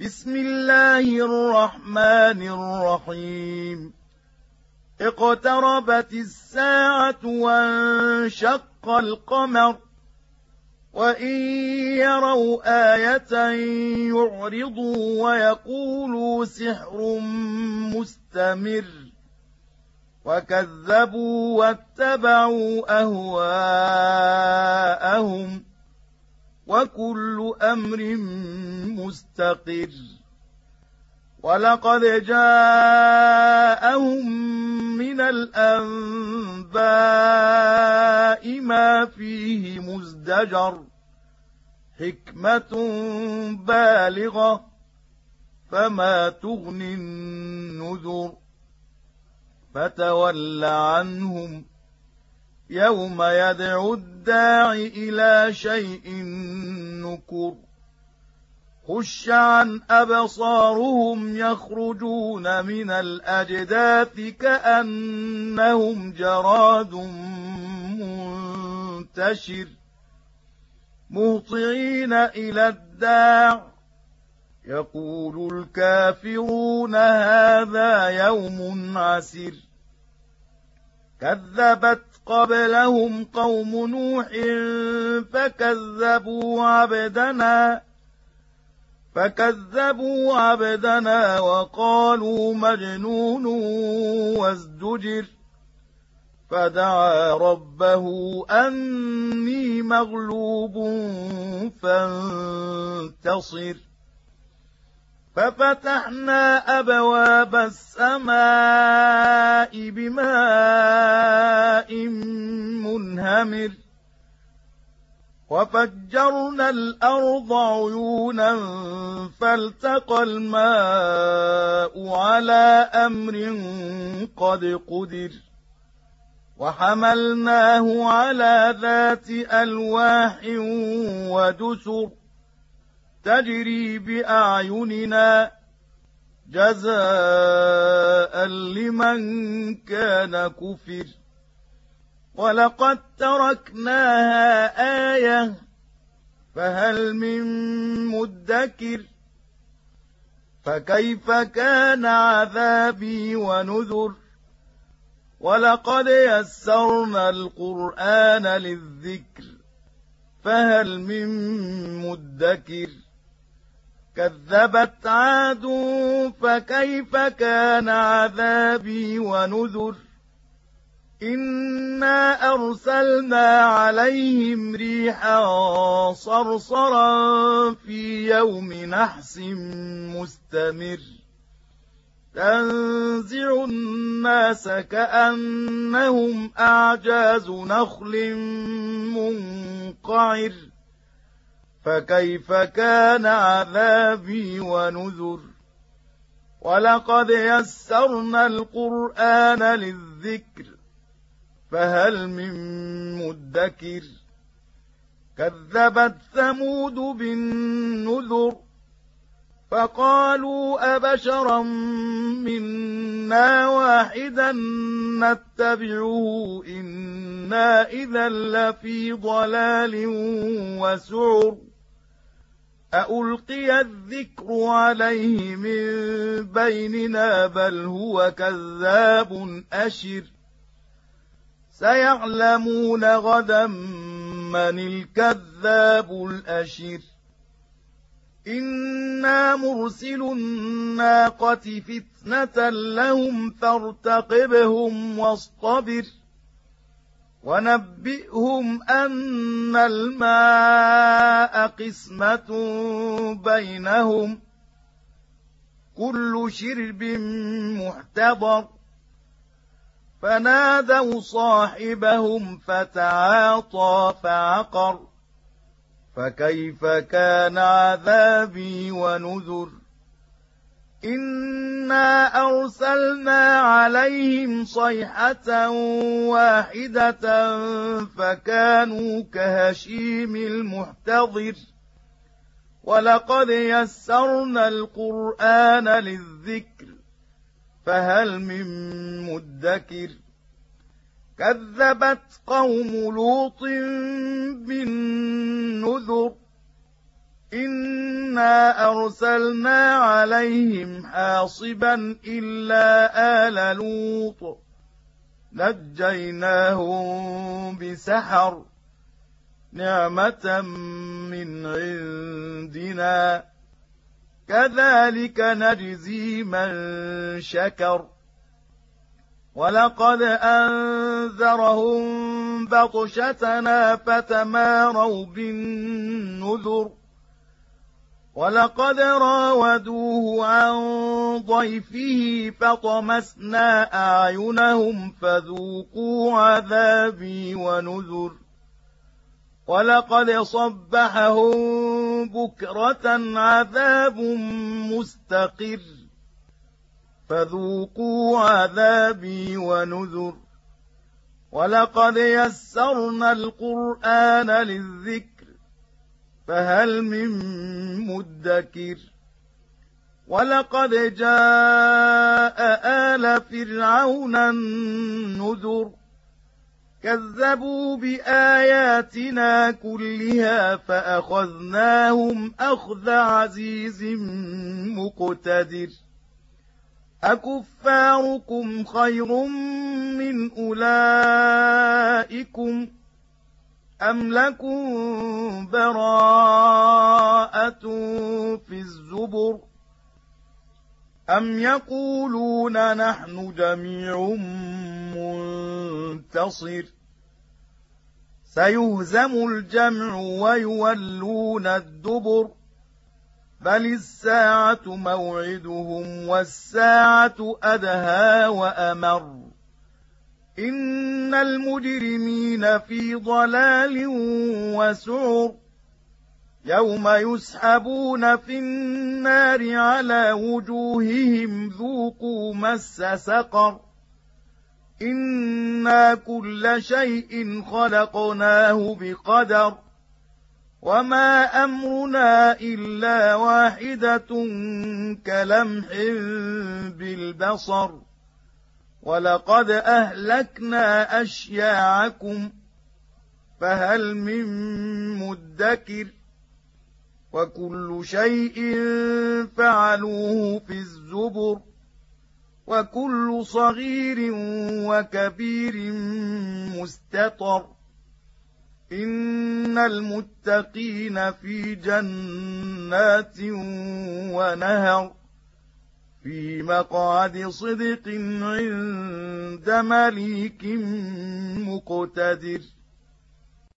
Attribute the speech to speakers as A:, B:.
A: بسم الله الرحمن الرحيم اقتربت الساعة وانشق القمر وإن يروا آية يعرضوا ويقولوا سحر مستمر وكذبوا واتبعوا أهواءهم وكل أمر مستقر ولقد جاءهم من الأنباء ما فيه مزدجر حكمة بالغة فما تغني النذر فتول عنهم يوم يدعو الداع إلى شيء نكر خش عن أبصارهم يخرجون من الأجداث كأنهم جراد منتشر مهطعين إلى الداع يقول الكافرون هذا يوم عسر كذبت قبلهم قوم نوح فكذبوا عبدنا وقالوا مجنون وازدجر فدعا ربه أني مغلوب فانتصر ففتحنا أبواب السماء بماء منهمر وفجرنا الأرض عيونا فالتقى الماء على أمر قد قدر وحملناه على ذات ألواح ودسر تجري بأعيننا جزاء لمن كان كفر ولقد تركناها آية فهل من مدكر فكيف كان عذابي ونذر ولقد يسرنا القرآن للذكر فهل من مدكر كذبت عاد فكيف كان عذابي ونذر إنا أرسلنا عليهم ريحا صرصرا في يوم نحس مستمر تنزع الناس كأنهم أعجاز نخل منقعر فكيف كان عذابي ونذر ولقد يسرنا القرآن للذكر فهل من مدكر كذبت ثمود بالنذر فقالوا أبشرا منا واحدا نتبعه إنا إذا لفي ضلال وسعر أألقي الذكر عليه من بيننا بل هو كذاب أشر سيعلمون غدا من الكذاب الأشر إنا مرسل الناقة فتنة لهم فارتقبهم واصطبر ونبئهم أن الماء قسمة بينهم كل شرب محتضر فنادوا صاحبهم فتعاطى فعقر فكيف كان عذابي ونذر إنا أرسلنا عليهم صيحة واحدة فكانوا كهشيم المحتضر ولقد يسرنا القرآن للذكر فهل من مدكر كذبت قوم لوط بالنذر إنا أرسلنا عليهم حاصبا إلا آل لوط نجيناهم بسحر نعمة من عندنا كذلك نجزي من شكر ولقد أنذرهم بطشتنا فتماروا بالنذر ولقد راودوه عن ضيفه فطمسنا أعينهم فذوقوا عذابي ونذر ولقد صبحهم بكرة عذاب مستقر فذوقوا عذابي ونذر ولقد يسرنا القرآن للذكر فهل من مدكر ولقد جاء آل فرعون النذر كذبوا بآياتنا كلها فأخذناهم أخذ عزيز مقتدر أكفاركم خير من أولئكم أم لكم براءة في الزبر أم يقولون نحن جميع منتصر سيهزم الجمع ويولون الدبر بل الساعة موعدهم والساعة أدهى وأمر إن المجرمين في ضلال وسعر يوم يسحبون في النار على وجوههم ذوقوا مس سقر إنا كل شيء خلقناه بقدر وما أمرنا إلا واحدة كلمح بالبصر ولقد أهلكنا أشياعكم فهل من مدكر وكل شيء فعلوه في الزبر وكل صغير وكبير مستطر إن المتقين في جنات ونهر في مقعد صدق عند مليك مقتدر